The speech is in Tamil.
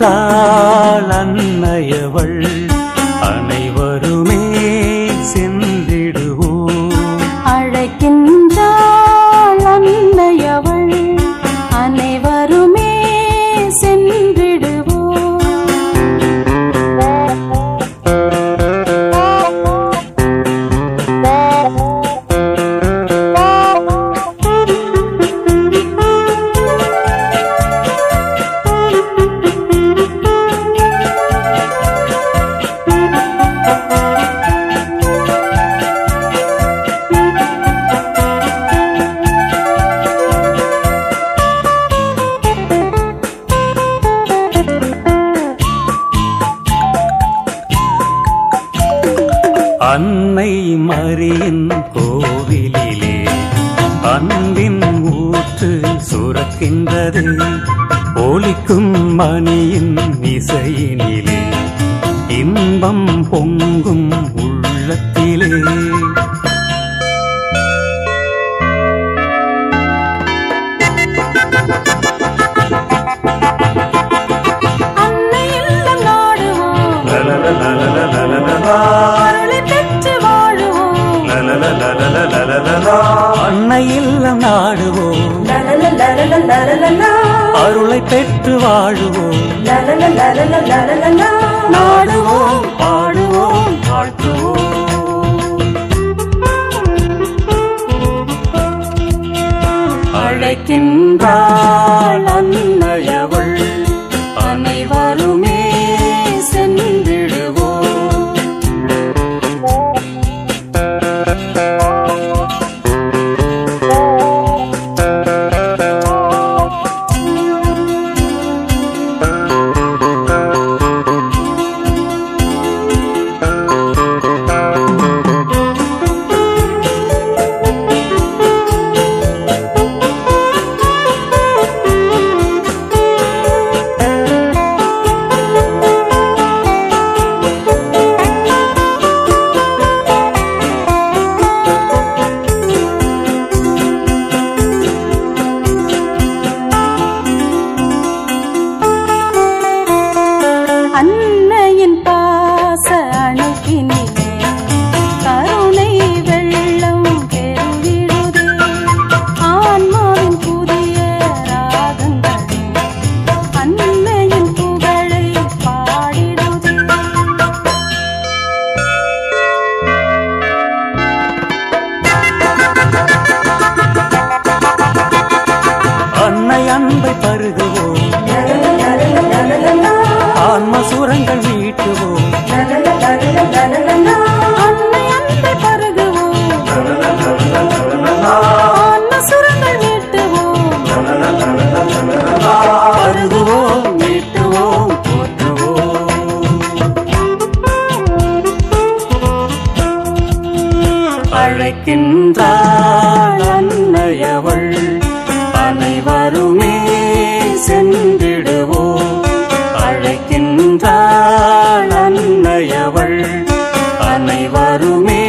அழைக்கின்றாள் அன்னையவள், அனைவருமே சென்றிடுவோம். அழைக்கின்றாள் அன்னையவள், அனைவருமே சென்றிடுவோம். அன்னை மரியின் கோவிலிலே அன்பின் ஊற்று சுரக்கின்றது. ஒலிக்கும் மணியின் இசையினிலே இன்பம் பொங்கும் உள்ளத்திலே. அன்னை இல்லம் நாடுவோம், அருளை பெற்று வாழுவோம். நாடுவோம், பாடுவோம், வாழ்த்துவோம். அழைக்கின்றாள் அன்னையவள், அனைவருமே சென்றிடுவோம். அன்னையின் பாச அணைக்கினிலே கருணை வெள்ளம் பெருகிடுதே. ஆன்மாவின் புதிய ராகங்களும் அன்னையின் புகழை பாடிடுதே. அன்னை அன்பை பருகுவோம், ஆன்ம சுரங்கள் மீட்டுவோம். அன்னை அன்பை பருகுவோம், ஆன்ம சுரங்கள் மீட்டுவோம். பருகுவோம், மீட்டுவோம், போற்றுவோம். அழைக்கின்றாள் அன்னையவள், அனைவருமே சென்றிடுவோம். அழைக்கின்றாள் அன்னையவள், அனைவருமே